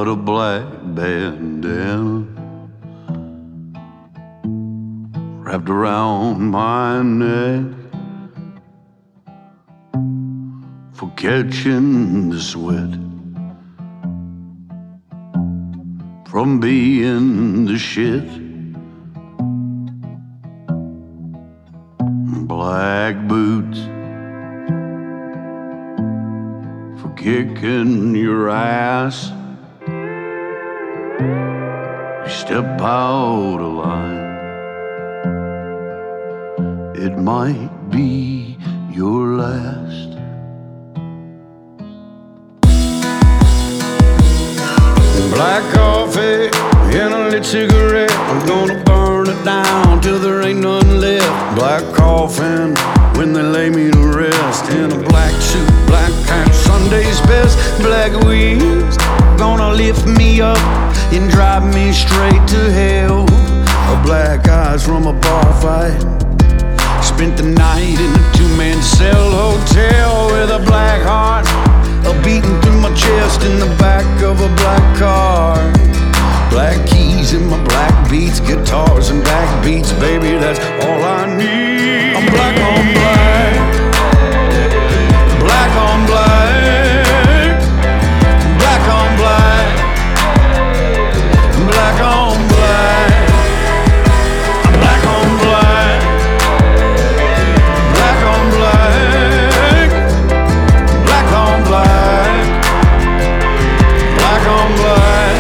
Got a black bandana wrapped around my neck for catching the sweat from being the shit. Black boots for kicking your ass. You step out of line, it might be your last. Black coffee and a lit cigarette, I'm gonna burn it down till there ain't none left. Black coffin when they lay me to rest. In a black suit, black hat, Sunday's best. Black wheels gonna lift me up and drive me straight to hell. Black eyes from a bar fight. Spent the night in a two-man cell hotel with a black heart, a beating through my chest in the back of a black car. Black keys in my black beats, guitars and backbeats, baby, that's all I need. I'm black on black, black on black, black on black, black on black. I'm black on black, black on black, black on black, black on black.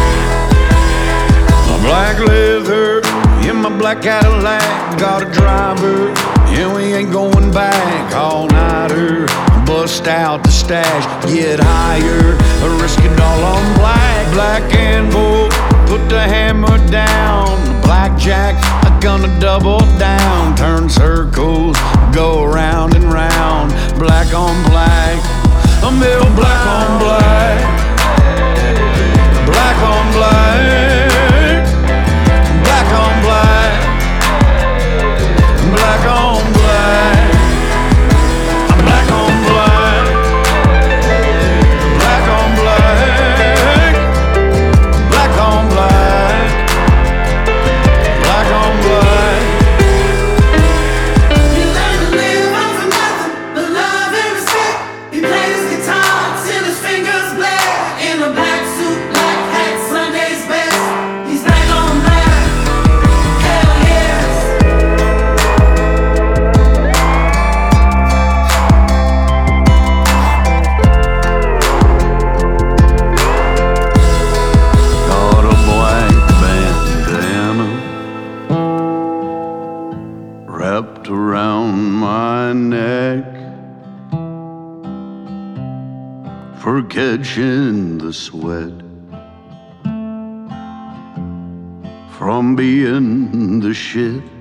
Black leather in my black Cadillac, got a driver, and we ain't going back. All-nighter, bust out the stash, get higher, risk it all on black. Black and gold, put the hammer down. Blackjack, I'm gonna double down. Turn circles, go round and round. Black on black, I'm middle black on black, black on black. Black on black, black on black. I'm black on black, black on black, black on black, black on black. He learned to live on for nothing but love and respect. He plays guitar till his fingers black. In a black suit, black hat, Sunday's best. He's black on black. Wrapped around my neck for catching the sweat from being the shit.